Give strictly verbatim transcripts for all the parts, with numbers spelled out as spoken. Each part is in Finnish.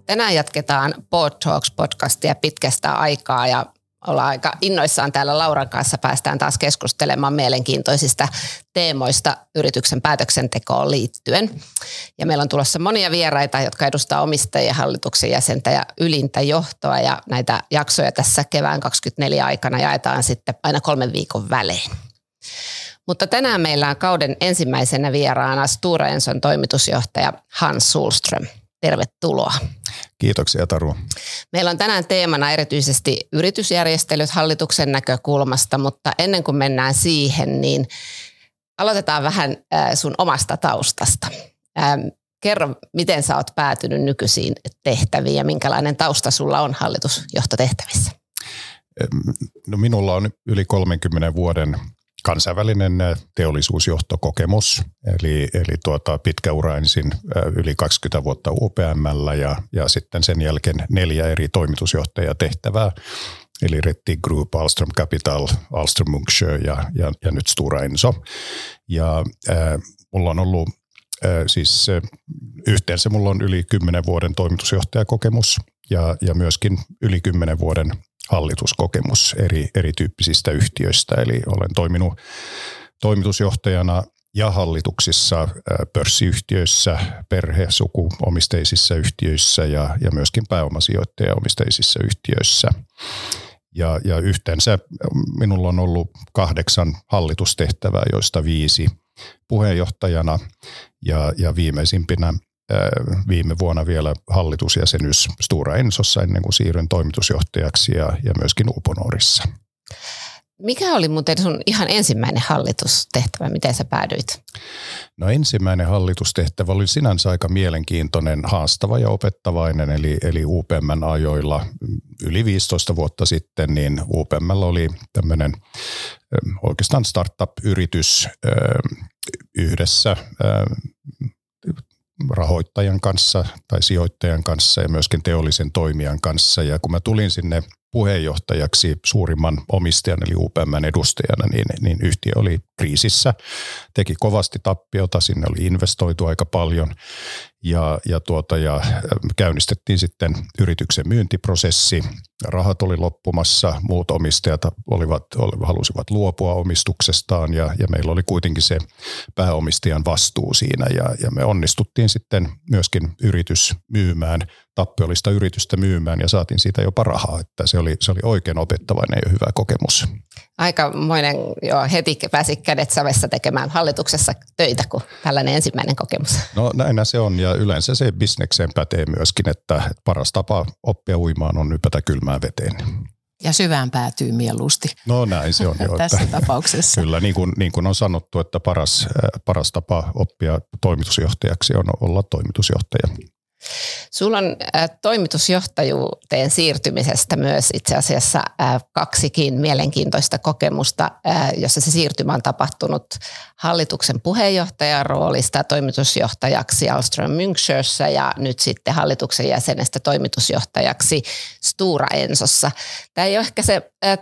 Tänään jatketaan Board Talks-podcastia pitkästä aikaa ja ollaan aika innoissaan täällä Lauran kanssa. Päästään taas keskustelemaan mielenkiintoisista teemoista yrityksen päätöksentekoon liittyen. Ja meillä on tulossa monia vieraita, jotka edustaa omistajia, hallituksen jäsentä ja ylintä johtoa. Ja näitä jaksoja tässä kevään kaksikymmentäneljä aikana jaetaan sitten aina kolmen viikon välein. Mutta tänään meillä on kauden ensimmäisenä vieraana Stora Enson toimitusjohtaja Hans Sohlström. Tervetuloa. Kiitoksia, Taru. Meillä on tänään teemana erityisesti yritysjärjestelyt hallituksen näkökulmasta, mutta ennen kuin mennään siihen, niin aloitetaan vähän sun omasta taustasta. Kerro, miten sä oot päätynyt nykyisiin tehtäviin ja minkälainen tausta sulla on hallitusjohtotehtävissä? No, minulla on yli kolmenkymmenen vuoden kansainvälinen teollisuusjohtokokemus, eli, eli tuota, pitkä ura ensin yli kaksikymmentä vuotta U P M:llä ja, ja sitten sen jälkeen neljä eri toimitusjohtajatehtävää, eli Rettig Group, Ahlström Capital, Ahlström Munksjö ja, ja, ja nyt Stora Enso. Ja äh, mulla on ollut äh, siis äh, yhteensä mulla on yli kymmenen vuoden toimitusjohtajakokemus ja, ja myöskin yli kymmenen vuoden hallituskokemus eri, erityyppisistä yhtiöistä, eli olen toiminut toimitusjohtajana ja hallituksissa pörssiyhtiöissä, perhe- sukuomisteisissa yhtiöissä ja, ja myöskin pääomasijoittajaomisteisissa yhtiöissä. Ja, ja yhteensä minulla on ollut kahdeksan hallitustehtävää, joista viisi puheenjohtajana ja, ja viimeisimpinä viime vuonna vielä hallitusjäsenyys Stora Ensossa ennen kuin siirryin toimitusjohtajaksi ja, ja myöskin Uponorissa. Mikä oli muuten sun ihan ensimmäinen hallitustehtävä? Miten sä päädyit? No, ensimmäinen hallitustehtävä oli sinänsä aika mielenkiintoinen, haastava ja opettavainen, eli, eli U P M:n ajoilla yli viisitoista vuotta sitten, niin U P M:llä oli tämmöinen oikeastaan startup-yritys yhdessä rahoittajan kanssa tai sijoittajan kanssa ja myöskin teollisen toimijan kanssa. Ja kun mä tulin sinne puheenjohtajaksi suurimman omistajan eli U P M:n edustajana, niin, niin yhtiö oli kriisissä, teki kovasti tappiota, sinne oli investoitu aika paljon ja, ja, tuota, ja käynnistettiin sitten yrityksen myyntiprosessi. Rahat oli loppumassa, muut omistajat olivat, halusivat luopua omistuksestaan ja, ja meillä oli kuitenkin se pääomistajan vastuu siinä ja, ja me onnistuttiin sitten myöskin yritys myymään, tappiollista yritystä myymään ja saatiin siitä jopa rahaa, että se oli, se oli oikein opettavainen ja hyvä kokemus. Aikamoinen, joo, heti pääsi kädet savessa tekemään hallituksessa töitä, kun tällainen ensimmäinen kokemus. No, näinä se on ja yleensä se bisnekseen pätee myöskin, että paras tapa oppia uimaan on ypätä kylmään veteen. Ja syvään päätyy mieluusti. No näin se on jo. Tässä tapauksessa. Kyllä, niin kuin, niin kuin on sanottu, että paras, paras tapa oppia toimitusjohtajaksi on olla toimitusjohtaja. Sulla on äh, toimitusjohtajuuteen siirtymisestä myös itse asiassa äh, kaksikin mielenkiintoista kokemusta, äh, jossa se siirtymä on tapahtunut hallituksen puheenjohtajan roolista toimitusjohtajaksi Ahlström Munksjössä ja nyt sitten hallituksen jäsenestä toimitusjohtajaksi Stora Ensossa. Tämä ei ole ehkä se äh,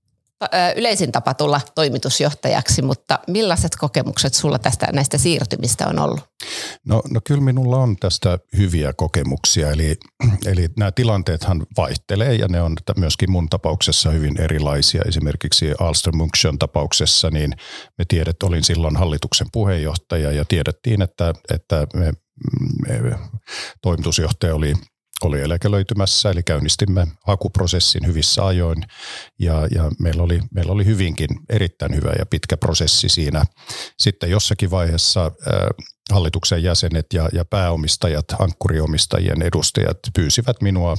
yleisin tapa tulla toimitusjohtajaksi, mutta millaiset kokemukset sulla tästä näistä siirtymistä on ollut? No, no kyllä minulla on tästä hyviä kokemuksia, eli, eli nämä tilanteethan vaihtelee ja ne on myöskin mun tapauksessa hyvin erilaisia. Esimerkiksi Ahlström Munksjön tapauksessa niin me tiedät, olin silloin hallituksen puheenjohtaja ja tiedettiin, että, että me, me, toimitusjohtaja oli oli eläkelöitymässä, eli käynnistimme hakuprosessin hyvissä ajoin ja, ja meillä, oli, meillä oli hyvinkin erittäin hyvä ja pitkä prosessi siinä. Sitten jossakin vaiheessa äh, hallituksen jäsenet ja, ja pääomistajat, ankkuriomistajien edustajat pyysivät minua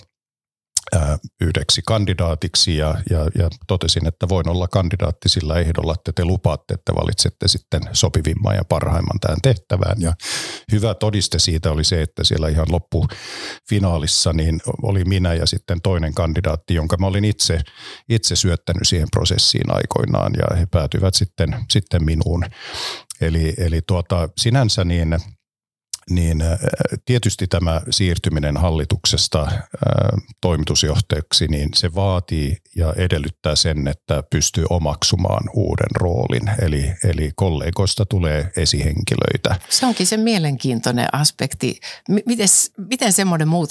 äh, yhdeksi kandidaatiksi ja, ja, ja totesin, että voin olla kandidaatti sillä ehdolla, että te lupaatte, että valitsette sitten sopivimman ja parhaimman tähän tehtävään. Ja hyvä todiste siitä oli se, että siellä ihan loppufinaalissa niin oli minä ja sitten toinen kandidaatti, jonka mä olin itse, itse syöttänyt siihen prosessiin aikoinaan ja he päätyivät sitten, sitten minuun. Eli, eli tuota, sinänsä niin niin tietysti tämä siirtyminen hallituksesta toimitusjohtajaksi, niin se vaatii ja edellyttää sen, että pystyy omaksumaan uuden roolin. Eli, eli kollegoista tulee esihenkilöitä. Se onkin se mielenkiintoinen aspekti. Miten, miten semmoinen muutos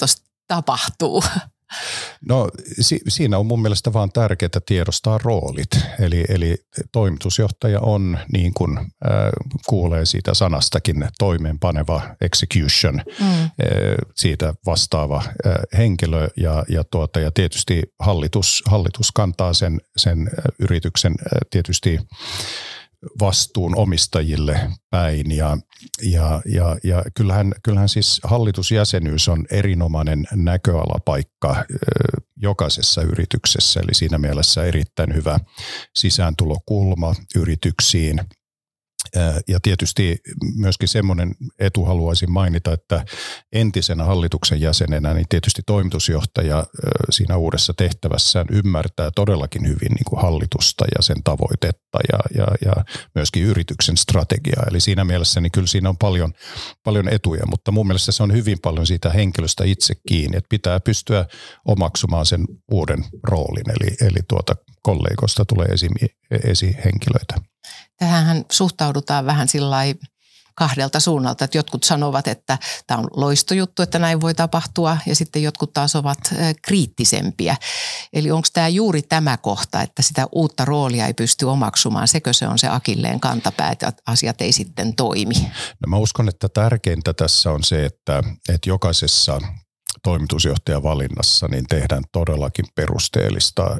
tapahtuu? No si- siinä on mun mielestä vaan tärkeää tiedostaa roolit. Eli, eli toimitusjohtaja on niin kuin äh, kuulee siitä sanastakin toimeenpaneva execution, mm. äh, siitä vastaava äh, henkilö ja, ja, tuota, ja tietysti hallitus, hallitus kantaa sen, sen yrityksen äh, tietysti vastuun omistajille päin ja, ja, ja, ja kyllähän, kyllähän siis hallitusjäsenyys on erinomainen näköalapaikka ö, jokaisessa yrityksessä, eli siinä mielessä erittäin hyvä sisääntulokulma yrityksiin. Ja tietysti myöskin semmoinen etu haluaisin mainita, että entisenä hallituksen jäsenenä niin tietysti toimitusjohtaja siinä uudessa tehtävässään ymmärtää todellakin hyvin niin kuin hallitusta ja sen tavoitetta ja, ja, ja myöskin yrityksen strategiaa. Eli siinä mielessä niin kyllä siinä on paljon, paljon etuja, mutta mun mielestä se on hyvin paljon siitä henkilöstä itse kiinni, että pitää pystyä omaksumaan sen uuden roolin, eli, eli tuota kollegoista tulee esimi- esihenkilöitä. Tähänhän suhtaudutaan vähän sillai kahdelta suunnalta, että jotkut sanovat, että tämä on loistojuttu, että näin voi tapahtua ja sitten jotkut taas ovat kriittisempiä. Eli onko tämä juuri tämä kohta, että sitä uutta roolia ei pysty omaksumaan, sekö se on se akilleen kantapää, että asiat ei sitten toimi? No mä uskon, että tärkeintä tässä on se, että, että jokaisessa toimitusjohtajan valinnassa niin tehdään todellakin perusteellista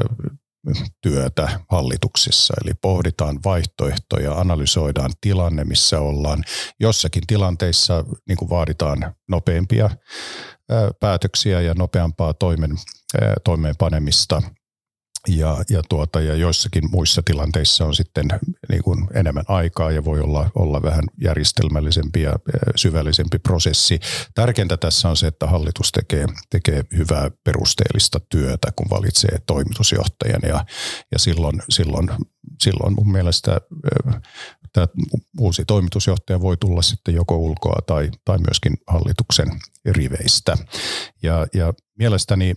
työtä hallituksessa, eli pohditaan vaihtoehtoja, analysoidaan tilanne, missä ollaan. Jossakin tilanteissa niin kuin vaaditaan nopeampia päätöksiä ja nopeampaa toimen, toimeenpanemista. Ja, ja, tuota, ja joissakin muissa tilanteissa on sitten niin kuin enemmän aikaa ja voi olla, olla vähän järjestelmällisempi ja syvällisempi prosessi. Tärkeintä tässä on se, että hallitus tekee, tekee hyvää perusteellista työtä, kun valitsee toimitusjohtajan ja, ja silloin, silloin, silloin mun mielestä tämä uusi toimitusjohtaja voi tulla sitten joko ulkoa tai, tai myöskin hallituksen riveistä. Ja, ja mielestäni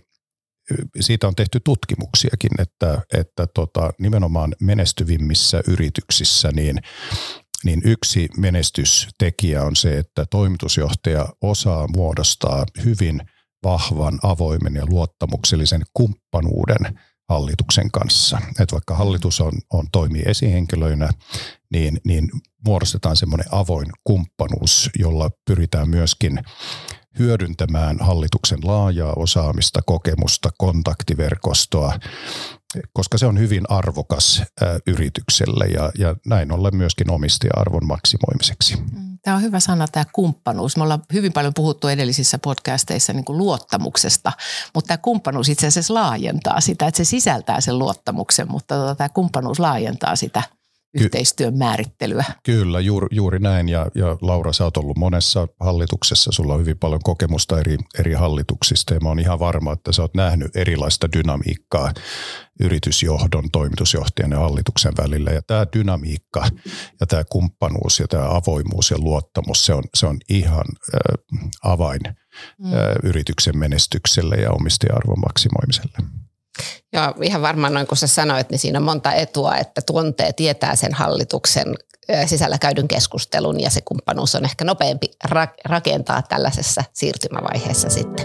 siitä on tehty tutkimuksiakin, että, että tota, nimenomaan menestyvimmissä yrityksissä niin, niin yksi menestystekijä on se, että toimitusjohtaja osaa muodostaa hyvin vahvan, avoimen ja luottamuksellisen kumppanuuden hallituksen kanssa. Että vaikka hallitus on, on toimii esihenkilöinä, niin, niin muodostetaan semmoinen avoin kumppanuus, jolla pyritään myöskin hyödyntämään hallituksen laajaa osaamista, kokemusta, kontaktiverkostoa, koska se on hyvin arvokas ää, yritykselle ja, ja näin ollen myöskin omistaja-arvon maksimoimiseksi. Tämä on hyvä sana, tämä kumppanuus. Me ollaan hyvin paljon puhuttu edellisissä podcasteissa niin kuin luottamuksesta, mutta tämä kumppanuus itse asiassa laajentaa sitä, että se sisältää sen luottamuksen, mutta tota, tämä kumppanuus laajentaa sitä yhteistyön määrittelyä. Kyllä, juuri, juuri näin. Ja, ja Laura, sä oot ollut monessa hallituksessa. Sulla on hyvin paljon kokemusta eri, eri hallituksista ja mä oon ihan varma, että sä oot nähnyt erilaista dynamiikkaa yritysjohdon, toimitusjohtajan ja hallituksen välillä. Ja tämä dynamiikka ja tämä kumppanuus ja tämä avoimuus ja luottamus, se on, se on ihan äh, avain mm. äh, yrityksen menestykselle ja omistaja-arvon maksimoimiselle. Joo, ihan varmaan noin kun sä sanoit, niin siinä on monta etua, että tuntee, tietää sen hallituksen sisällä käydyn keskustelun ja se kumppanuus on ehkä nopeampi rakentaa tällaisessa siirtymävaiheessa sitten.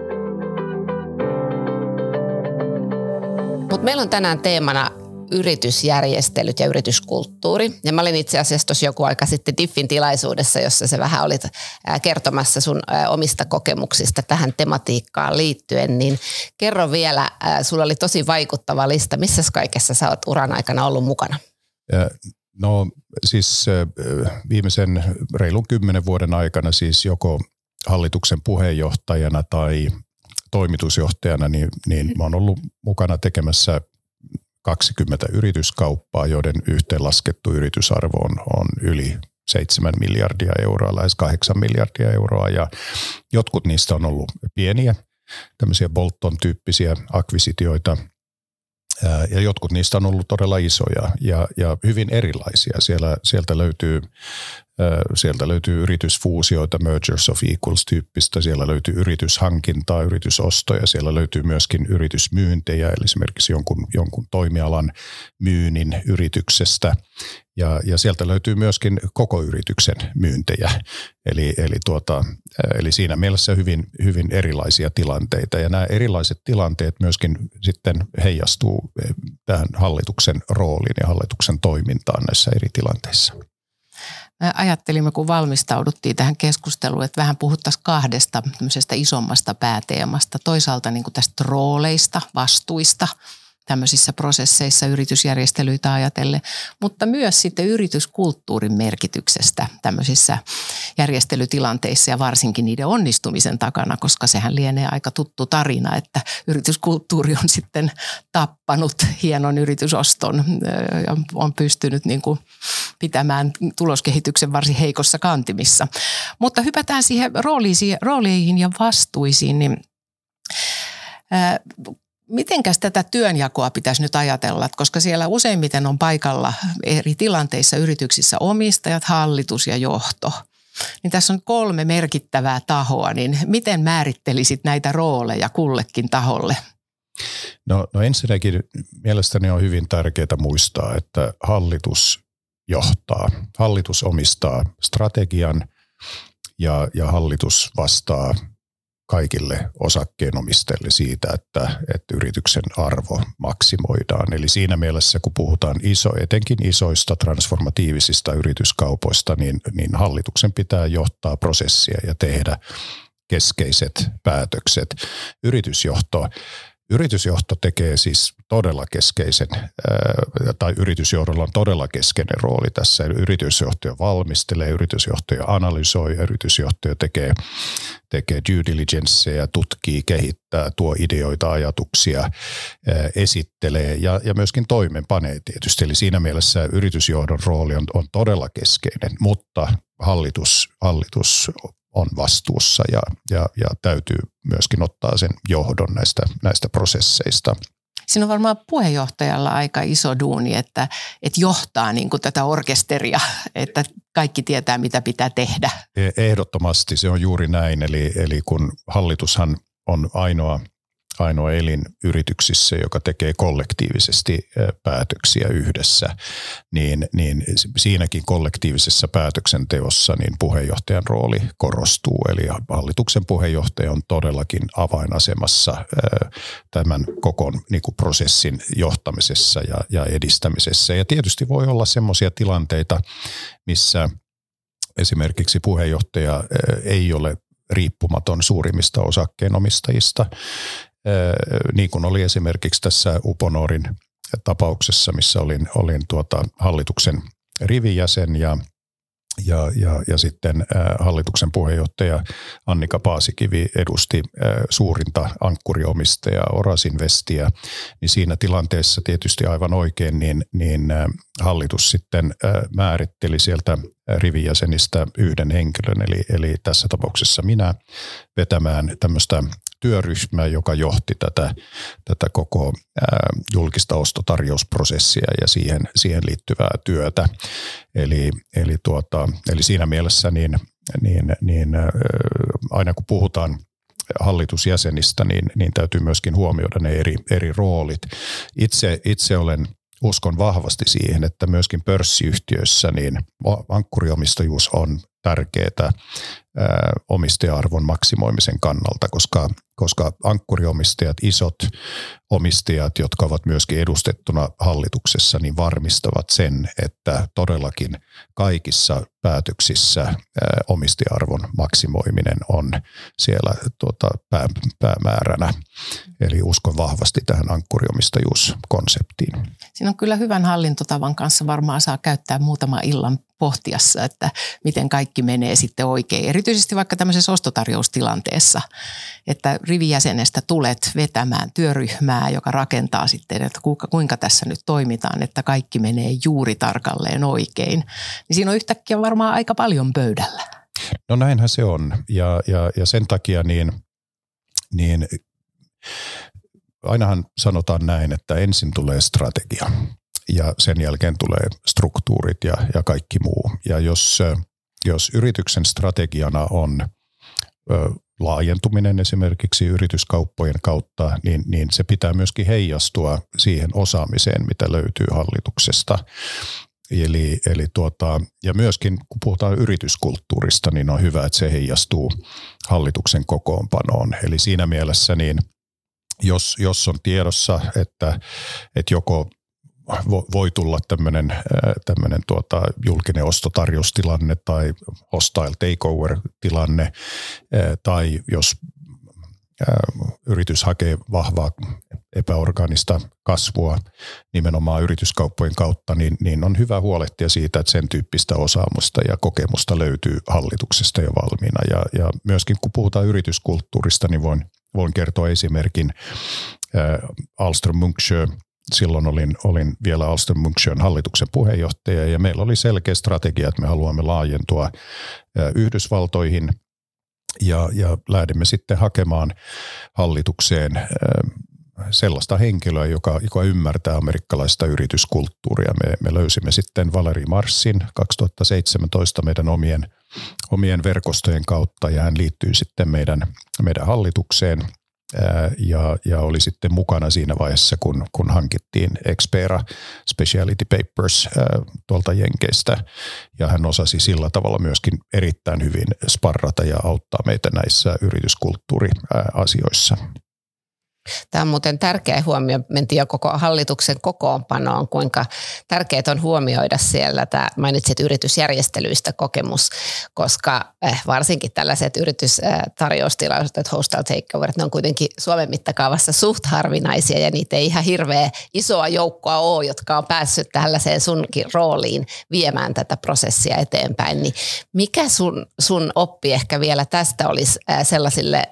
Mutta meillä on tänään teemana yritysjärjestelyt ja yrityskulttuuri. Ja mä olin itse asiassa tuossa joku aika sitten Diffin tilaisuudessa, jossa se vähän olit kertomassa sun omista kokemuksista tähän tematiikkaan liittyen. Niin kerro vielä, sulla oli tosi vaikuttava lista. Missä kaikessa sä oot uran aikana ollut mukana? No siis viimeisen reilun kymmenen vuoden aikana siis joko hallituksen puheenjohtajana tai toimitusjohtajana, niin, niin mä oon ollut mukana tekemässä kaksikymmentä yrityskauppaa, joiden yhteenlaskettu yritysarvo on, on yli seitsemän miljardia euroa, lähes kahdeksan miljardia euroa ja jotkut niistä on ollut pieniä, tämmöisiä Bolton-tyyppisiä akvisitioita ja jotkut niistä on ollut todella isoja ja, ja hyvin erilaisia. Siellä, sieltä löytyy Sieltä löytyy yritysfuusioita, mergers of equals-tyyppistä, siellä löytyy yrityshankintaa, yritysostoja, siellä löytyy myöskin yritysmyyntejä, eli esimerkiksi jonkun, jonkun toimialan myynnin yrityksestä, ja, ja sieltä löytyy myöskin koko yrityksen myyntejä, eli, eli, tuota, eli siinä mielessä hyvin, hyvin erilaisia tilanteita, ja nämä erilaiset tilanteet myöskin sitten heijastuu tähän hallituksen rooliin ja hallituksen toimintaan näissä eri tilanteissa. Ajattelimme, kun valmistauduttiin tähän keskusteluun, että vähän puhuttaisiin kahdesta tämmöisestä isommasta pääteemasta. Toisaalta niin kuin tästä rooleista, vastuista tämmöisissä prosesseissa yritysjärjestelyitä ajatellen, mutta myös sitten yrityskulttuurin merkityksestä tämmöisissä järjestelytilanteissa ja varsinkin niiden onnistumisen takana, koska sehän lienee aika tuttu tarina, että yrityskulttuuri on sitten tappanut hienon yritysoston ja on pystynyt niin kuin pitämään tuloskehityksen varsin heikossa kantimissa. Mutta hypätään siihen rooleihin ja vastuisiin, niin ää, mitenkäs tätä työnjakoa pitäisi nyt ajatella, koska siellä useimmiten on paikalla eri tilanteissa yrityksissä omistajat, hallitus ja johto. Niin tässä on kolme merkittävää tahoa, niin miten määrittelisit näitä rooleja kullekin taholle? No, no ensinnäkin mielestäni on hyvin tärkeää muistaa, että hallitus johtaa. Hallitus omistaa strategian ja, ja hallitus vastaa kaikille osakkeenomistajille siitä, että, että yrityksen arvo maksimoidaan. Eli siinä mielessä, kun puhutaan iso, etenkin isoista transformatiivisista yrityskaupoista, niin, niin hallituksen pitää johtaa prosessia ja tehdä keskeiset päätökset. Yritysjohto Yritysjohto tekee siis todella keskeisen, tai yritysjohdolla on todella keskeinen rooli tässä. Yritysjohtaja valmistelee, yritysjohtaja analysoi, yritysjohtaja tekee, tekee due diligenceja, tutkii, kehittää, tuo ideoita, ajatuksia, esittelee ja, ja myöskin toimenpanee tietysti. Eli siinä mielessä yritysjohdon rooli on, on todella keskeinen, mutta hallitus, hallitus on vastuussa ja, ja, ja täytyy myöskin ottaa sen johdon näistä, näistä prosesseista. Siinä on varmaan puheenjohtajalla aika iso duuni, että, että johtaa niin kuin tätä orkesteria, että kaikki tietää, mitä pitää tehdä. Ehdottomasti se on juuri näin, eli, eli kun hallitushan on ainoa, ainoa elin yrityksissä, joka tekee kollektiivisesti päätöksiä yhdessä, niin, niin siinäkin kollektiivisessa päätöksenteossa niin puheenjohtajan rooli korostuu. Eli hallituksen puheenjohtaja on todellakin avainasemassa tämän koko niin kuin prosessin johtamisessa ja, ja edistämisessä. Ja tietysti voi olla semmoisia tilanteita, missä esimerkiksi puheenjohtaja ei ole riippumaton suurimmista osakkeenomistajista, niin kuin oli esimerkiksi tässä Uponorin tapauksessa, missä olin, olin tuota hallituksen rivijäsen ja, ja, ja, ja sitten hallituksen puheenjohtaja Annika Paasikivi edusti suurinta ankkuriomistajaa Orasinvestia, niin siinä tilanteessa tietysti aivan oikein, niin, niin hallitus sitten määritteli sieltä rivijäsenistä yhden henkilön, eli, eli tässä tapauksessa minä vetämään tämmöistä työryhmää, joka johti tätä, tätä koko ää, julkista ostotarjousprosessia ja siihen, siihen liittyvää työtä. Eli, eli, tuota, eli siinä mielessä niin, niin, niin ää, aina kun puhutaan hallitusjäsenistä, niin, niin täytyy myöskin huomioida ne eri, eri roolit. Itse, itse olen uskon vahvasti siihen, että myöskin pörssiyhtiöissä niin ankkuriomistajuus on tärkeää omistaja-arvon maksimoimisen kannalta, koska, koska ankkuriomistajat, isot omistajat, jotka ovat myöskin edustettuna hallituksessa, niin varmistavat sen, että todellakin kaikissa päätöksissä omistaja-arvon maksimoiminen on siellä tuota, pää, päämääränä. Eli uskon vahvasti tähän ankkuriomistajuuskonseptiin. Siinä on kyllä hyvän hallintotavan kanssa varmaan saa käyttää muutama illan pohtiassa, että miten kaikki menee sitten oikein. Erityisesti vaikka tämmöisessä ostotarjoustilanteessa, että rivijäsenestä tulet vetämään työryhmää, joka rakentaa sitten, että kuinka tässä nyt toimitaan, että kaikki menee juuri tarkalleen oikein. Niin siinä on yhtäkkiä varmaan aika paljon pöydällä. No näinhän se on ja, ja, ja sen takia niin, niin ainahan sanotaan näin, että ensin tulee strategia ja sen jälkeen tulee struktuurit ja, ja kaikki muu. Ja jos, jos yrityksen strategiana on ö, laajentuminen esimerkiksi yrityskauppojen kautta, niin, niin se pitää myöskin heijastua siihen osaamiseen, mitä löytyy hallituksesta. Eli, eli tuota, ja myöskin kun puhutaan yrityskulttuurista, niin on hyvä, että se heijastuu hallituksen kokoonpanoon. Eli siinä mielessä, niin jos, jos on tiedossa, että, että joko voi tulla tämmöinen, tämmöinen tuota, julkinen ostotarjoustilanne tai hostile takeover-tilanne, tai jos yritys hakee vahvaa epäorgaanista kasvua nimenomaan yrityskauppojen kautta, niin, niin on hyvä huolehtia siitä, että sen tyyppistä osaamista ja kokemusta löytyy hallituksesta jo valmiina. Ja, ja myöskin kun puhutaan yrityskulttuurista, niin voin, voin kertoa esimerkin äh, Ahlström-Munksjö. Silloin olin, olin vielä Ahlström-Munksjön hallituksen puheenjohtaja ja meillä oli selkeä strategia, että me haluamme laajentua äh, Yhdysvaltoihin. Ja, ja lähdimme sitten hakemaan hallitukseen sellaista henkilöä, joka, joka ymmärtää amerikkalaista yrityskulttuuria. Me, me löysimme sitten Valerie Marsin kaksituhattaseitsemäntoista meidän omien, omien verkostojen kautta ja hän liittyy sitten meidän, meidän hallitukseen ja, ja oli sitten mukana siinä vaiheessa, kun, kun hankittiin Expera Specialty Papers tuolta Jenkeistä ja hän osasi sillä tavalla myöskin erittäin hyvin sparrata ja auttaa meitä näissä yrityskulttuuriasioissa. Tämä on muuten tärkeä huomio, mentiin jo koko hallituksen kokoonpanoon, kuinka tärkeää on huomioida siellä, tämä mainitsit yritysjärjestelyistä kokemus, koska varsinkin tällaiset yritystarjoustilaisuudet, hostile takeover, ne on kuitenkin Suomen mittakaavassa suht harvinaisia ja niitä ei ihan hirveä isoa joukkoa ole, jotka on päässyt tällaiseen sunkin rooliin viemään tätä prosessia eteenpäin. Niin mikä sun, sun oppi ehkä vielä tästä olisi sellaisille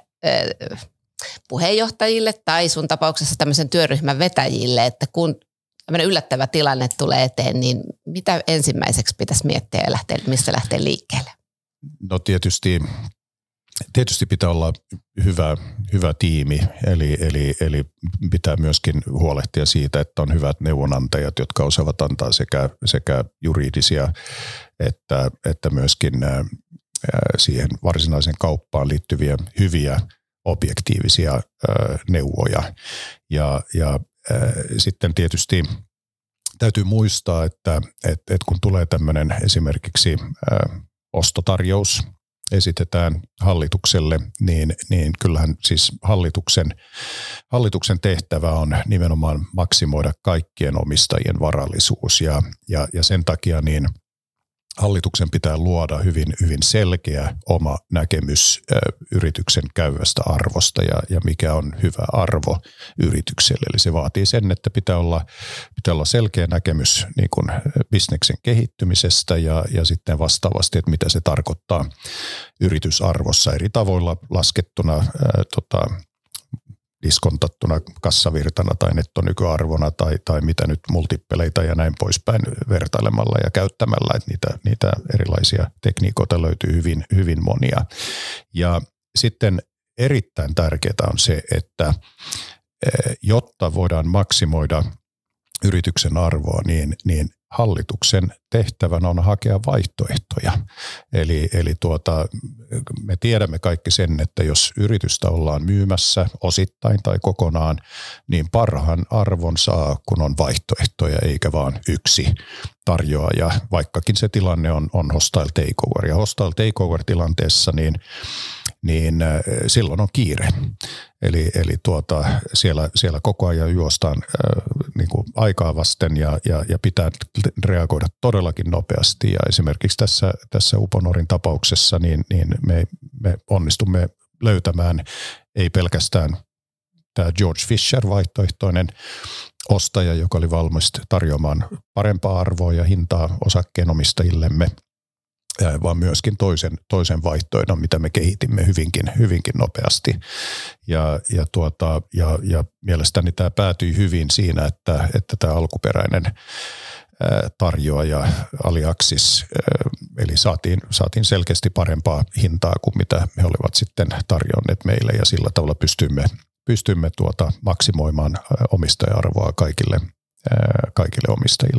puheenjohtajille tai sun tapauksessa tämmöisen työryhmän vetäjille, että kun tämmöinen yllättävä tilanne tulee eteen, niin mitä ensimmäiseksi pitäisi miettiä ja lähteä, mistä lähtee liikkeelle? No tietysti, tietysti pitää olla hyvä, hyvä tiimi, eli, eli, eli pitää myöskin huolehtia siitä, että on hyvät neuvonantajat, jotka osaavat antaa sekä, sekä juridisia että, että myöskin ää, siihen varsinaiseen kauppaan liittyviä hyviä objektiivisia ö, neuvoja. Ja, ja ö, sitten tietysti täytyy muistaa, että et, et kun tulee tämmöinen esimerkiksi ö, ostotarjous esitetään hallitukselle, niin, niin kyllähän siis hallituksen, hallituksen tehtävä on nimenomaan maksimoida kaikkien omistajien varallisuus ja, ja, ja sen takia niin hallituksen pitää luoda hyvin, hyvin selkeä oma näkemys ö, yrityksen käyvästä arvosta ja, ja mikä on hyvä arvo yritykselle. Eli se vaatii sen, että pitää olla, pitää olla selkeä näkemys niin kuin bisneksen kehittymisestä ja, ja sitten vastaavasti, että mitä se tarkoittaa yritysarvossa eri tavoilla laskettuna ö, tota, diskontattuna kassavirtana tai nettonykyarvona tai, tai mitä nyt multippeleitä ja näin poispäin vertailemalla ja käyttämällä, että niitä, niitä erilaisia tekniikoita löytyy hyvin, hyvin monia. Ja sitten erittäin tärkeää on se, että jotta voidaan maksimoida yrityksen arvoa, niin, niin hallituksen tehtävänä on hakea vaihtoehtoja. Eli, eli tuota, me tiedämme kaikki sen, että jos yritystä ollaan myymässä osittain tai kokonaan, niin parhaan arvon saa, kun on vaihtoehtoja eikä vaan yksi tarjoaja, vaikkakin se tilanne on, on hostile takeover. Ja hostile takeover-tilanteessa niin niin silloin on kiire. Eli, eli tuota, siellä, siellä koko ajan juostaan äh, niin kuin aikaa vasten ja, ja, ja pitää reagoida todellakin nopeasti. Ja esimerkiksi tässä, tässä Uponorin tapauksessa niin, niin me, me onnistumme löytämään ei pelkästään tämä George Fisher vaihtoehtoinen ostaja, joka oli valmis tarjoamaan parempaa arvoa ja hintaa osakkeenomistajillemme, vaan myöskin toisen, toisen vaihtoehdon, mitä me kehitimme hyvinkin, hyvinkin nopeasti. Ja, ja, tuota, ja, ja mielestäni tämä päätyi hyvin siinä, että, että tämä alkuperäinen ää, tarjoaja Aliaxis, ää, eli saatiin, saatiin selkeästi parempaa hintaa kuin mitä he olivat sitten tarjonneet meille ja sillä tavalla pystymme, pystymme tuota maksimoimaan omistaja-arvoa kaikille, ää, kaikille omistajille.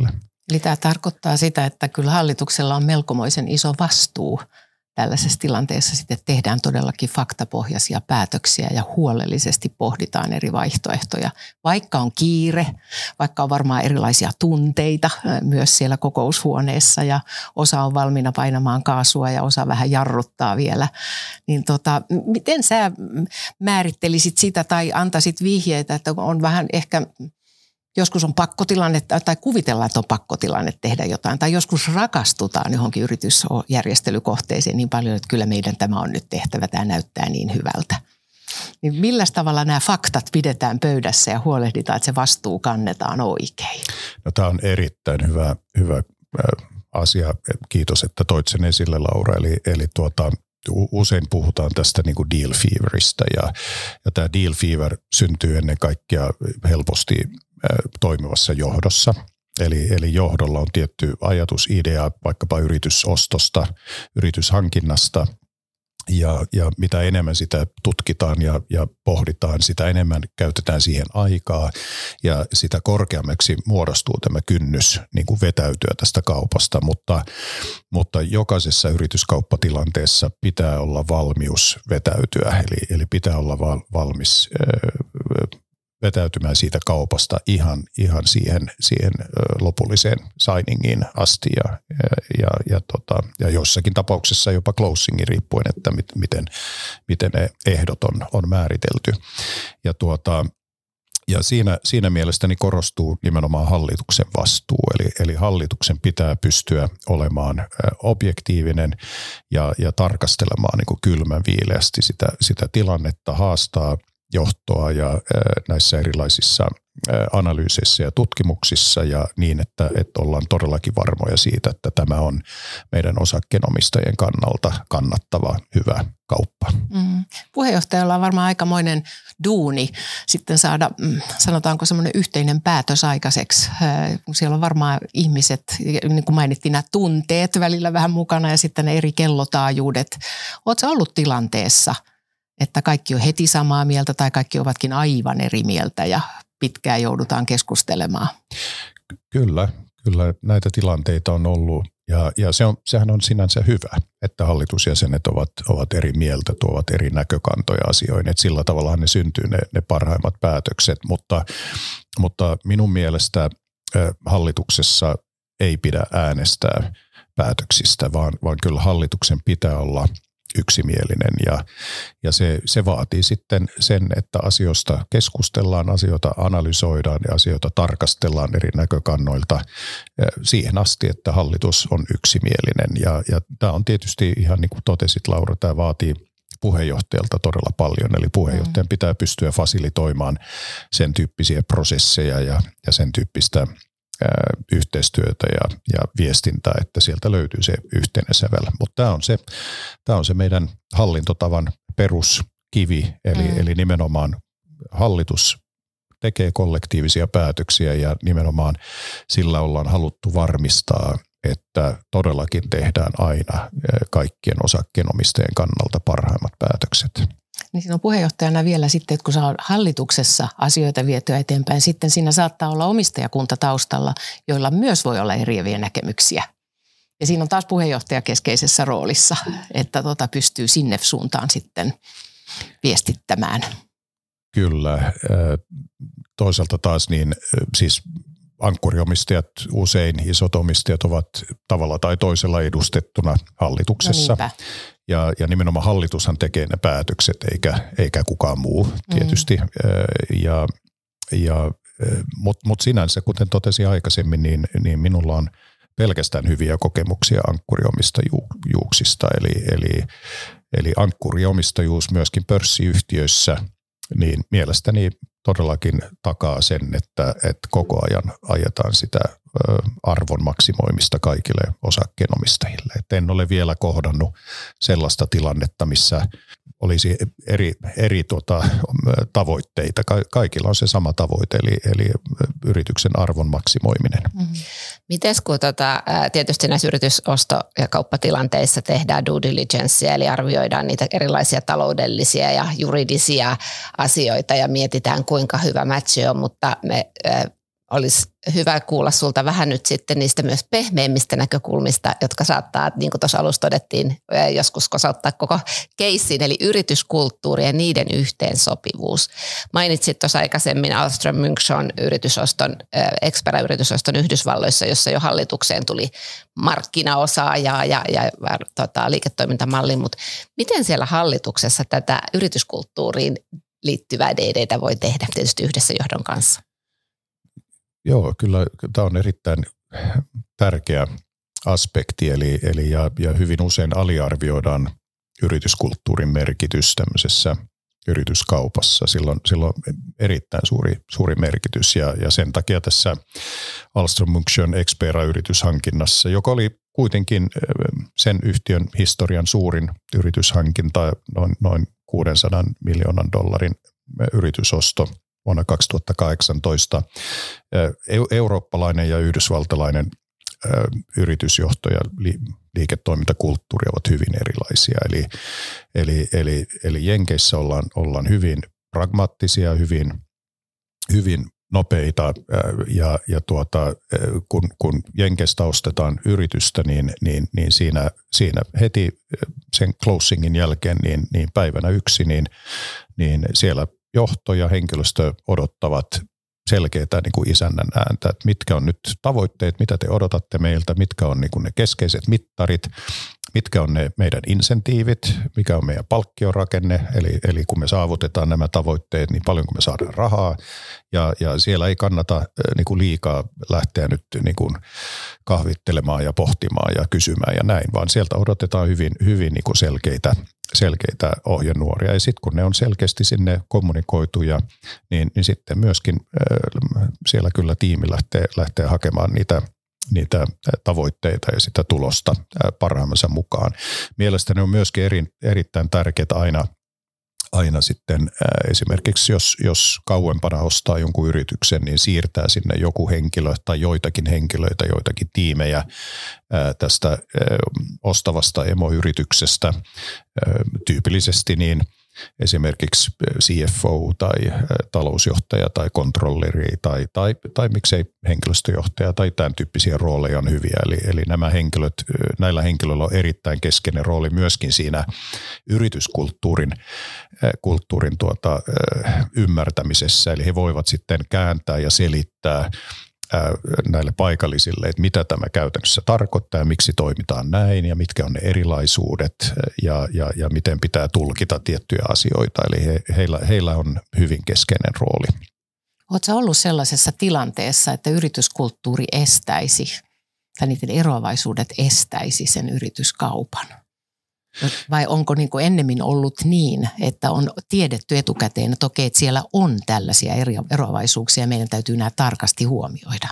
Eli tämä tarkoittaa sitä, että kyllä hallituksella on melkomoisen iso vastuu tällaisessa tilanteessa sitten tehdään todellakin faktapohjaisia päätöksiä ja huolellisesti pohditaan eri vaihtoehtoja. Vaikka on kiire, vaikka on varmaan erilaisia tunteita myös siellä kokoushuoneessa ja osa on valmiina painamaan kaasua ja osa vähän jarruttaa vielä, niin tota, miten sä määrittelisit sitä tai antaisit vihjeitä, että on vähän ehkä... Joskus on pakkotilanne tai kuvitellaan, että on pakkotilanne tehdä jotain. Tai joskus rakastutaan johonkin yritysjärjestelykohteeseen niin paljon, että kyllä meidän tämä on nyt tehtävä, tämä näyttää niin hyvältä. Niin millä tavalla nämä faktat pidetään pöydässä ja huolehditaan, että se vastuu kannetaan oikein? No, tämä on erittäin hyvä, hyvä asia. Kiitos, että toit sen esille, Laura. Eli, eli tuota, usein puhutaan tästä niin kuin deal feveristä ja, ja tämä deal fever syntyy ennen kaikkea helposti toimivassa johdossa. Eli, eli johdolla on tietty ajatus, idea vaikkapa yritysostosta, yrityshankinnasta ja, ja mitä enemmän sitä tutkitaan ja, ja pohditaan, sitä enemmän käytetään siihen aikaa ja sitä korkeammaksi muodostuu tämä kynnys niin kuin vetäytyä tästä kaupasta, mutta, mutta jokaisessa yrityskauppatilanteessa pitää olla valmius vetäytyä, eli, eli pitää olla val, valmis äh, vetäytymään siitä kaupasta ihan, ihan siihen, siihen lopulliseen signingiin asti ja, ja, ja, tota, ja jossakin tapauksessa jopa closingin riippuen, että mit, miten, miten ne ehdot on, on määritelty. Ja, tuota, ja siinä, siinä mielestäni korostuu nimenomaan hallituksen vastuu, eli, eli hallituksen pitää pystyä olemaan objektiivinen ja, ja tarkastelemaan niin kuin kylmän viileästi sitä, sitä tilannetta, haastaa johtoa ja näissä erilaisissa analyyseissä ja tutkimuksissa ja niin, että, että ollaan todellakin varmoja siitä, että tämä on meidän osakkeenomistajien kannalta kannattava, hyvä kauppa. Mm. Puheenjohtajalla on varmaan aikamoinen duuni sitten saada, sanotaanko semmoinen yhteinen päätös aikaiseksi. Siellä on varmaan ihmiset, niin kuin mainittiin, nämä tunteet välillä vähän mukana ja sitten ne eri kellotaajuudet. Oletko ollut tilanteessa, että kaikki on heti samaa mieltä tai kaikki ovatkin aivan eri mieltä ja pitkään joudutaan keskustelemaan? Kyllä, kyllä näitä tilanteita on ollut ja, ja se on, sehän on sinänsä hyvä, että hallitusjäsenet ovat, ovat eri mieltä, tuovat eri näkökantoja asioihin, että sillä tavalla ne syntyy ne, ne parhaimmat päätökset, mutta, mutta minun mielestä hallituksessa ei pidä äänestää päätöksistä, vaan, vaan kyllä hallituksen pitää olla yksimielinen ja, ja se, se vaatii sitten sen, että asioista keskustellaan, asioita analysoidaan ja asioita tarkastellaan eri näkökannoilta siihen asti, että hallitus on yksimielinen ja, ja tämä on tietysti ihan niin kuin totesit, Laura, tämä vaatii puheenjohtajalta todella paljon, eli puheenjohtajan pitää pystyä fasilitoimaan sen tyyppisiä prosesseja ja, ja sen tyyppistä yhteistyötä ja, ja viestintää, että sieltä löytyy se yhteinen sävel. Mutta tämä on se, tämä on se meidän hallintotavan peruskivi, eli, mm. eli nimenomaan hallitus tekee kollektiivisia päätöksiä ja nimenomaan sillä ollaan haluttu varmistaa, että todellakin tehdään aina kaikkien osakkeenomistajien kannalta parhaimmat päätökset. Niin siinä on puheenjohtajana vielä sitten, että kun saa hallituksessa asioita vietyä eteenpäin, sitten siinä saattaa olla omistajakunta taustalla, joilla myös voi olla eriäviä näkemyksiä. Ja siinä on taas puheenjohtaja keskeisessä roolissa, että tota pystyy sinne suuntaan sitten viestittämään. Kyllä. Toisaalta taas niin siis ankkuriomistajat, usein isot omistajat ovat tavalla tai toisella edustettuna hallituksessa. No ja, ja nimenomaan hallitushan tekee ne päätökset eikä, eikä kukaan muu tietysti. Mm. Ja, ja, Mutta mut sinänsä, kuten totesin aikaisemmin, niin, niin minulla on pelkästään hyviä kokemuksia ankkuriomistajuuksista. Eli, eli, eli ankkuriomistajuus myöskin pörssiyhtiöissä, niin mielestäni todellakin takaa sen, että, että koko ajan ajetaan sitä arvon maksimoimista kaikille osakkeenomistajille. Et en ole vielä kohdannut sellaista tilannetta, missä olisi eri, eri tota, tavoitteita. Ka- kaikilla on se sama tavoite, eli, eli yrityksen arvon maksimoiminen. Mm-hmm. Mites kun tota, tietysti näissä yritysosto- ja kauppatilanteissa tehdään due diligencea, eli arvioidaan niitä erilaisia taloudellisia ja juridisia asioita ja mietitään, kuinka hyvä matchi on, mutta me olisi hyvä kuulla sulta vähän nyt sitten niistä myös pehmeimmistä näkökulmista, jotka saattaa, niin kuin tuossa alussa todettiin, joskus kosauttaa koko keissin, eli yrityskulttuuri ja niiden yhteensopivuus. Mainitsit tuossa aikaisemmin Ahlstrom-Munksjön yritysoston, Expera-yritysoston Yhdysvalloissa, jossa jo hallitukseen tuli markkinaosaajaa ja, ja, ja tota, liiketoimintamalli, mutta miten siellä hallituksessa tätä yrityskulttuuriin liittyvää D D:tä voi tehdä tietysti yhdessä johdon kanssa? Joo, kyllä tämä on erittäin tärkeä aspekti, eli, eli ja, ja hyvin usein aliarvioidaan yrityskulttuurin merkitys tämmöisessä yrityskaupassa. Silloin, silloin erittäin suuri, suuri merkitys ja, ja sen takia tässä Ahlstrom-Munksjön Expera-yrityshankinnassa, joka oli kuitenkin sen yhtiön historian suurin yrityshankinta, noin, noin kuusisataa miljoonan dollarin yritysosto vuonna kaksituhattakahdeksantoista. Eurooppalainen ja yhdysvaltalainen yritysjohto ja liiketoimintakulttuuri ovat hyvin erilaisia. Eli, eli, eli, eli Jenkeissä ollaan, ollaan hyvin pragmaattisia, hyvin, hyvin nopeita ja, ja tuota, kun, kun Jenkeistä ostetaan yritystä, niin, niin, niin siinä, siinä heti sen closingin jälkeen niin, niin päivänä yksi, niin, niin siellä johto ja henkilöstö odottavat selkeää niin kuin isännän ääntä, että mitkä on nyt tavoitteet, mitä te odotatte meiltä, mitkä on niin kuin ne keskeiset mittarit, mitkä on ne meidän insentiivit, mikä on meidän palkkiorakenne, eli, eli kun me saavutetaan nämä tavoitteet, niin paljonko me saadaan rahaa, ja, ja siellä ei kannata niin kuin liikaa lähteä nyt niin kuin kahvittelemaan ja pohtimaan ja kysymään ja näin, vaan sieltä odotetaan hyvin, hyvin niin kuin selkeitä selkeitä ohjenuoria. Ja sitten kun ne on selkeästi sinne kommunikoituja, niin, niin sitten myöskin äh, siellä kyllä tiimi lähtee, lähtee hakemaan niitä, niitä tavoitteita ja sitä tulosta äh, parhaimmansa mukaan. Mielestäni on myöskin eri, erittäin tärkeää aina, aina sitten äh, esimerkiksi, jos, jos kauempana ostaa jonkun yrityksen, niin siirtää sinne joku henkilö tai joitakin henkilöitä, joitakin tiimejä äh, tästä äh, ostavasta emoyrityksestä. Äh, tyypillisesti niin esimerkiksi C F O tai äh, talousjohtaja tai kontrolleri tai, tai, tai miksei henkilöstöjohtaja tai tämän tyyppisiä rooleja on hyviä. Eli, eli nämä henkilöt, näillä henkilöillä on erittäin keskeinen rooli myöskin siinä yrityskulttuurin kulttuurin tuota, ymmärtämisessä. Eli he voivat sitten kääntää ja selittää näille paikallisille, että mitä tämä käytännössä tarkoittaa ja miksi toimitaan näin ja mitkä on ne erilaisuudet ja, ja, ja miten pitää tulkita tiettyjä asioita. Eli he, heillä, heillä on hyvin keskeinen rooli. Oletko ollut sellaisessa tilanteessa, että yrityskulttuuri estäisi tai niiden eroavaisuudet estäisi sen yrityskaupan? Vai onko niin kuin ennemmin ollut niin, että on tiedetty etukäteen, että okei, että siellä on tällaisia eroavaisuuksia ja meidän täytyy nämä tarkasti huomioida?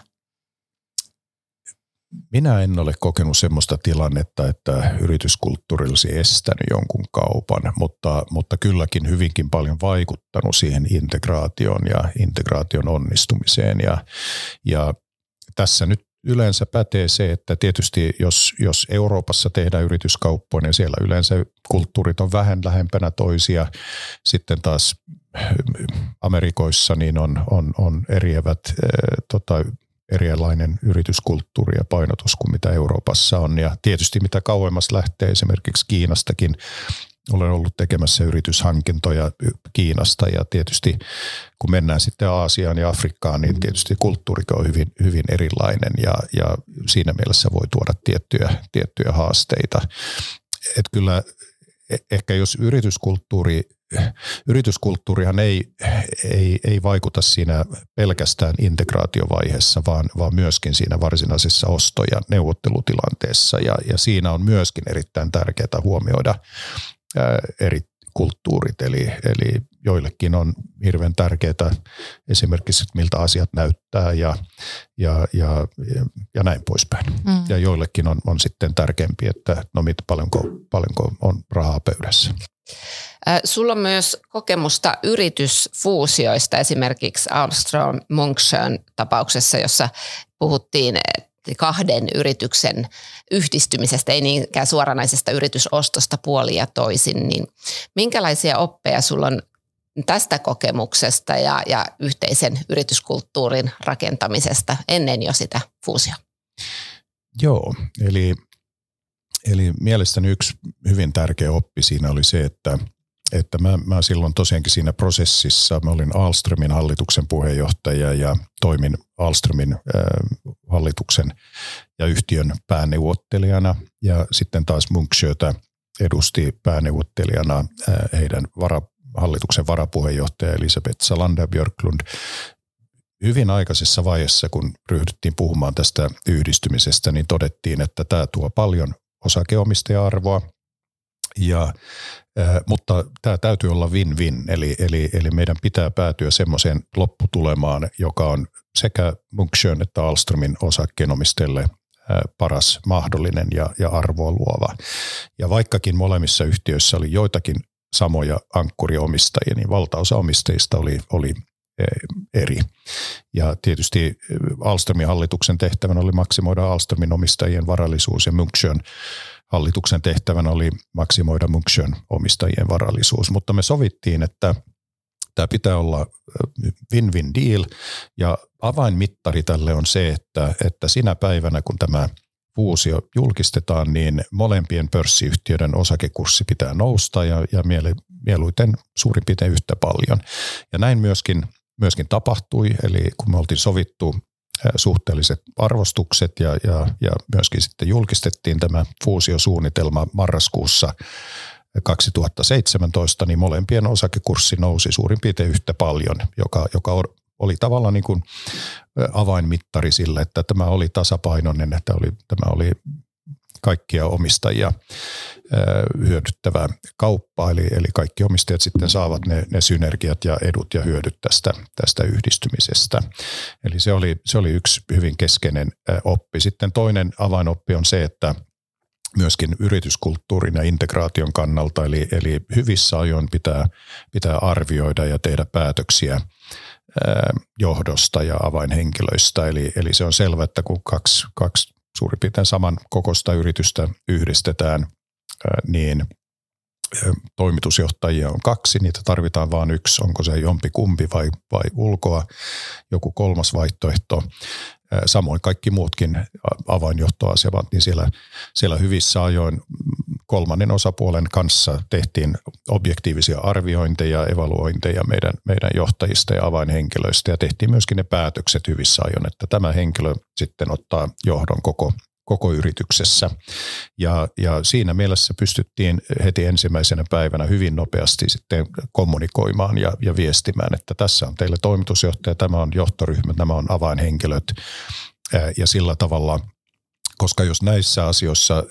Minä en ole kokenut sellaista tilannetta, että yrityskulttuuri olisi estänyt jonkun kaupan, mutta, mutta kylläkin hyvinkin paljon vaikuttanut siihen integraatioon ja integraation onnistumiseen. Ja, ja tässä nyt yleensä pätee se, että tietysti jos, jos Euroopassa tehdään yrityskauppoja, niin siellä yleensä kulttuurit on vähän lähempänä toisia. Sitten taas Amerikoissa niin on, on, on eriävät, äh, tota, erilainen yrityskulttuuri ja painotus kuin mitä Euroopassa on. Ja tietysti mitä kauemmas lähtee esimerkiksi Kiinastakin, olen ollut tekemässä yrityshankintoja Kiinasta ja tietysti kun mennään sitten Aasiaan ja Afrikkaan, niin tietysti kulttuuri on hyvin, hyvin erilainen ja, ja siinä mielessä voi tuoda tiettyjä, tiettyjä haasteita. Et kyllä ehkä jos yrityskulttuuri, yrityskulttuurihan ei, ei, ei vaikuta siinä pelkästään integraatiovaiheessa, vaan, vaan myöskin siinä varsinaisessa osto- ja neuvottelutilanteessa ja, ja siinä on myöskin erittäin tärkeää huomioida eri kulttuurit, eli, eli joillekin on hirveän tärkeää esimerkiksi, että miltä asiat näyttää ja, ja, ja, ja näin poispäin. Mm. Ja joillekin on, on sitten tärkeämpi, että no mit, paljonko, paljonko on rahaa pöydässä. Sulla on myös kokemusta yritysfuusioista, esimerkiksi Ahlstrom-Munksjön tapauksessa, jossa puhuttiin kahden yrityksen yhdistymisestä, ei niinkään suoranaisesta yritysostosta puolin ja toisin, niin minkälaisia oppeja sulla on tästä kokemuksesta ja, ja yhteisen yrityskulttuurin rakentamisesta ennen jo sitä fuusio? Joo, eli, eli mielestäni yksi hyvin tärkeä oppi siinä oli se, että Että mä, mä silloin tosiaankin siinä prosessissa, mä olin Ahlströmin hallituksen puheenjohtaja ja toimin Ahlströmin äh, hallituksen ja yhtiön pääneuvottelijana. Ja sitten taas Munksjötä edusti pääneuvottelijana äh, heidän vara, hallituksen varapuheenjohtaja Elisabeth Salander Björklund. Hyvin aikaisessa vaiheessa, kun ryhdyttiin puhumaan tästä yhdistymisestä, niin todettiin, että tämä tuo paljon osakeomistaja-arvoa. Ja, äh, mutta tämä täytyy olla win-win, eli, eli, eli meidän pitää päätyä semmoiseen lopputulemaan, joka on sekä Munksjön että Ahlströmin osakkeenomistajille äh, paras mahdollinen ja, ja arvoa luova. Ja vaikkakin molemmissa yhtiöissä oli joitakin samoja ankkuriomistajia, niin valtaosa omistajista oli, oli äh, eri. Ja tietysti Ahlströmin hallituksen tehtävänä oli maksimoida Ahlströmin omistajien varallisuus ja Munksjön hallituksen tehtävänä oli maksimoida Munksjön omistajien varallisuus, mutta me sovittiin, että tämä pitää olla win-win deal ja avainmittari tälle on se, että, että sinä päivänä kun tämä fuusio julkistetaan, niin molempien pörssiyhtiöiden osakekurssi pitää nousta ja, ja mieluiten suurin piirtein yhtä paljon. Ja näin myöskin, myöskin tapahtui, eli kun me oltiin sovittu suhteelliset arvostukset ja, ja, ja myöskin sitten julkistettiin tämä fuusiosuunnitelma marraskuussa kaksituhattaseitsemäntoista, niin molempien osakekurssi nousi suurin piirtein yhtä paljon, joka, joka oli tavallaan niin kuin avainmittari sille, että tämä oli tasapainoinen, että oli, tämä oli kaikkia omistajia hyödyttävää kauppaa, eli, eli kaikki omistajat sitten saavat ne, ne synergiat ja edut ja hyödyt tästä, tästä yhdistymisestä. Eli se oli, se oli yksi hyvin keskeinen oppi. Sitten toinen avainoppi on se, että myöskin yrityskulttuurin ja integraation kannalta, eli, eli hyvissä ajoin pitää, pitää arvioida ja tehdä päätöksiä johdosta ja avainhenkilöistä. Eli, eli se on selvä, että kun kaksi, kaksi suurin piirtein saman kokoista yritystä yhdistetään, niin toimitusjohtajia on kaksi, niitä tarvitaan vain yksi, onko se jompi kumpi vai, vai ulkoa, joku kolmas vaihtoehto. Samoin kaikki muutkin avainjohtoasemat, niin siellä, siellä hyvissä ajoin kolmannen osapuolen kanssa tehtiin objektiivisia arviointeja, evaluointeja meidän, meidän johtajista ja avainhenkilöistä ja tehtiin myöskin ne päätökset hyvissä ajoin, että tämä henkilö sitten ottaa johdon koko koko yrityksessä. Ja, ja siinä mielessä pystyttiin heti ensimmäisenä päivänä hyvin nopeasti sitten kommunikoimaan ja, ja viestimään, että tässä on teille toimitusjohtaja, tämä on johtoryhmä, nämä on avainhenkilöt. Ja sillä tavalla, koska jos näissä asioissa,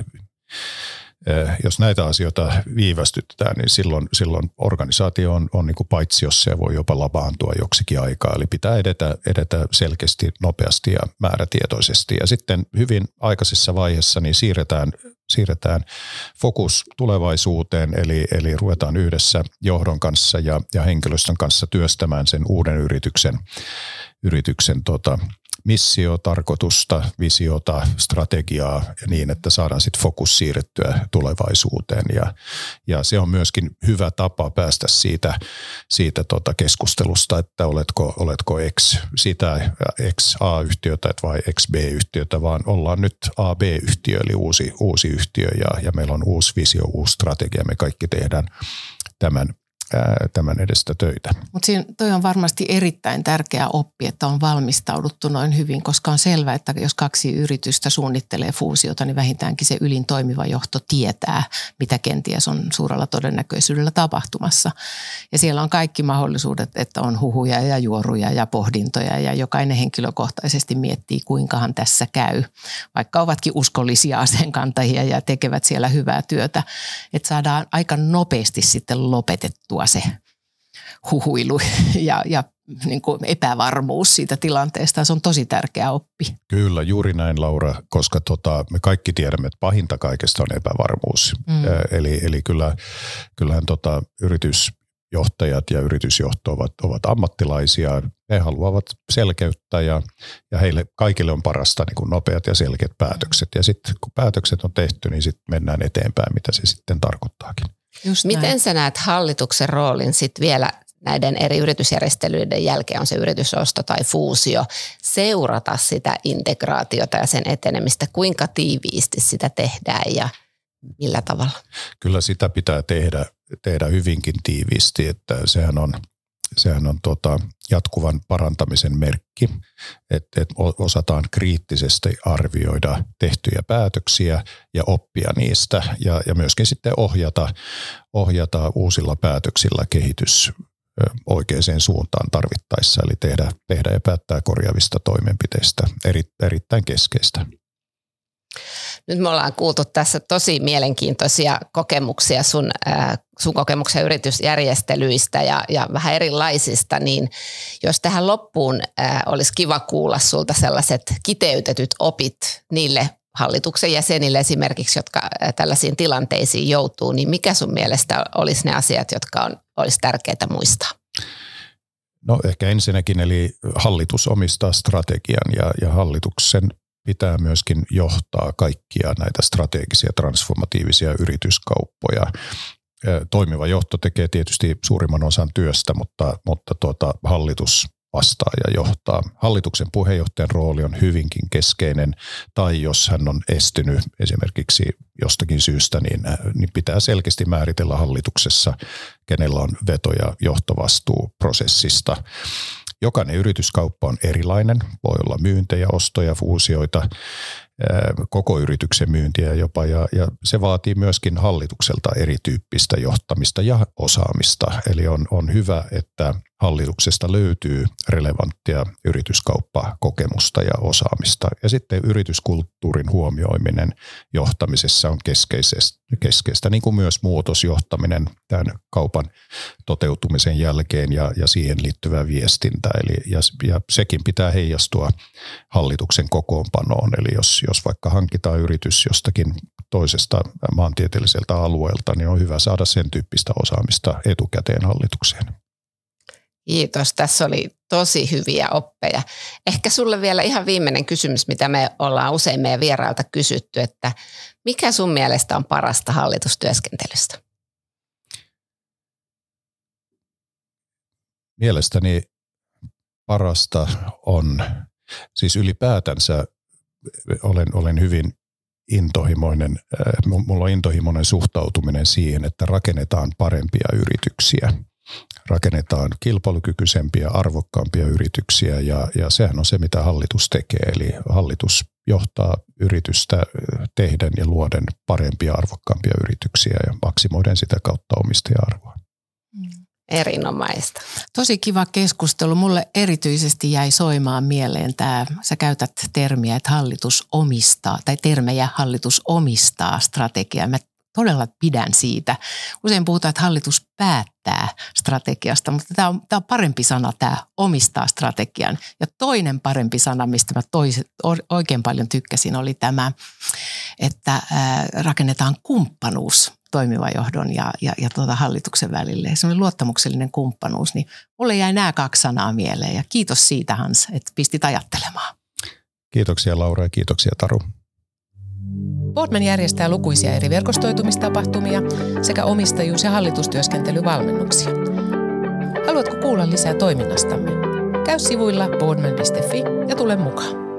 jos näitä asioita viivästytetään, niin silloin, silloin organisaatio on, on niin kuin paitsiossa ja voi jopa labaantua joksikin aikaa. Eli pitää edetä, edetä selkeästi, nopeasti ja määrätietoisesti. Ja sitten hyvin aikaisessa vaiheessa niin siirretään, siirretään fokus tulevaisuuteen, eli, eli ruvetaan yhdessä johdon kanssa ja, ja henkilöstön kanssa työstämään sen uuden yrityksen, yrityksen tota, missio, tarkoitusta, visiota, strategiaa ja niin, että saadaan sitten fokus siirrettyä tulevaisuuteen. Ja, ja se on myöskin hyvä tapa päästä siitä, siitä tota keskustelusta, että oletko, oletko ex sitä, ex A-yhtiötä vai ex B-yhtiötä, vaan ollaan nyt A B-yhtiö, eli uusi, uusi yhtiö ja, ja meillä on uusi visio, uusi strategia. Me kaikki tehdään tämän tämän edestä töitä. Mutta siinä toi on varmasti erittäin tärkeä oppi, että on valmistauduttu noin hyvin, koska on selvää, että jos kaksi yritystä suunnittelee fuusiota, niin vähintäänkin se ylin toimiva johto tietää, mitä kenties on suurella todennäköisyydellä tapahtumassa. Ja siellä on kaikki mahdollisuudet, että on huhuja ja juoruja ja pohdintoja ja jokainen henkilökohtaisesti miettii, kuinkahan tässä käy, vaikka ovatkin uskollisia aseenkantajia ja tekevät siellä hyvää työtä, että saadaan aika nopeasti sitten lopetettua se huhuilu ja, ja niin kuin epävarmuus siitä tilanteesta. Se on tosi tärkeä oppi. Kyllä, juuri näin, Laura, koska tota, me kaikki tiedämme, että pahinta kaikesta on epävarmuus. Mm. Eli, eli kyllä, kyllähän tota, yritysjohtajat ja yritysjohto ovat, ovat ammattilaisia. He haluavat selkeyttä ja, ja heille kaikille on parasta niin kuin nopeat ja selkeät päätökset. Ja sitten kun päätökset on tehty, niin sitten mennään eteenpäin, mitä se sitten tarkoittaakin. Just Miten näin. sä näet hallituksen roolin sitten vielä näiden eri yritysjärjestelyiden jälkeen, on se yritysosto tai fuusio, seurata sitä integraatiota ja sen etenemistä, kuinka tiiviisti sitä tehdään ja millä tavalla? Kyllä sitä pitää tehdä, tehdä hyvinkin tiiviisti, että sehän on, sehän on tota jatkuvan parantamisen merkki, että, että osataan kriittisesti arvioida tehtyjä päätöksiä ja oppia niistä ja, ja myöskin sitten ohjata, ohjata uusilla päätöksillä kehitys oikeaan suuntaan tarvittaessa, eli tehdä, tehdä ja päättää korjaavista toimenpiteistä, eri, erittäin keskeistä. Nyt me ollaan kuultu tässä tosi mielenkiintoisia kokemuksia sun, äh, sun kokemuksia yritysjärjestelyistä ja, ja vähän erilaisista, niin jos tähän loppuun äh, olisi kiva kuulla sulta sellaiset kiteytetyt opit niille hallituksen jäsenille esimerkiksi, jotka äh, tällaisiin tilanteisiin joutuu, niin mikä sun mielestä olisi ne asiat, jotka on, olisi tärkeää muistaa? No ehkä ensinnäkin, eli hallitus omistaa strategian ja, ja hallituksen pitää myöskin johtaa kaikkia näitä strategisia transformatiivisia yrityskauppoja. Toimiva johto tekee tietysti suurimman osan työstä, mutta, mutta tuota, hallitus vastaa ja johtaa. Hallituksen puheenjohtajan rooli on hyvinkin keskeinen, tai jos hän on estynyt esimerkiksi jostakin syystä, niin, niin pitää selkeästi määritellä hallituksessa, kenellä on veto- ja johtovastuu prosessista. Jokainen yrityskauppa on erilainen, voi olla myyntejä, ostoja, fuusioita, koko yrityksen myyntiä jopa, ja, ja se vaatii myöskin hallitukselta erityyppistä johtamista ja osaamista. Eli on, on hyvä, että hallituksesta löytyy relevanttia yrityskauppakokemusta ja osaamista. Ja sitten yrityskulttuurin huomioiminen johtamisessa on keskeistä, niin kuin myös muutosjohtaminen tämän kaupan toteutumisen jälkeen ja, ja siihen liittyvä viestintä. Eli, ja, ja sekin pitää heijastua hallituksen kokoonpanoon. Eli jos, jos vaikka hankitaan yritys jostakin toisesta maantieteelliseltä alueelta, niin on hyvä saada sen tyyppistä osaamista etukäteen hallitukseen. Kiitos. Tässä oli tosi hyviä oppeja. Ehkä sulle vielä ihan viimeinen kysymys, mitä me ollaan usein meidän vierailta kysytty, että mikä sun mielestä on parasta hallitustyöskentelystä? Mielestäni parasta on, siis ylipäätänsä olen, olen hyvin intohimoinen, mulla on intohimoinen suhtautuminen siihen, että rakennetaan parempia yrityksiä. Rakennetaan kilpailukykyisempiä, arvokkaampia yrityksiä ja, ja sehän on se, mitä hallitus tekee. Eli hallitus johtaa yritystä tehden ja luoden parempia, arvokkaampia yrityksiä ja maksimoiden sitä kautta omistaja-arvoa. Erinomaista. Tosi kiva keskustelu. Mulle erityisesti jäi soimaan mieleen tämä, sä käytät termiä, että hallitus omistaa, tai termejä hallitus omistaa strategiaa. Mä todella pidän siitä. Usein puhutaan, että hallitus päättää strategiasta, mutta tämä on, tämä on parempi sana, tämä omistaa strategian. Ja toinen parempi sana, mistä mä tois, oikein paljon tykkäsin, oli tämä, että ää, rakennetaan kumppanuus toimivan johdon ja, ja, ja tuota hallituksen välille. Sellainen luottamuksellinen kumppanuus, niin mulle jäi nämä kaksi sanaa mieleen. Ja kiitos siitä, Hans, että pistit ajattelemaan. Kiitoksia Laura ja kiitoksia Taru. Boardman järjestää lukuisia eri verkostoitumistapahtumia sekä omistajuus- ja hallitustyöskentelyvalmennuksia. Haluatko kuulla lisää toiminnastamme? Käy sivuilla boardman piste fi ja tule mukaan.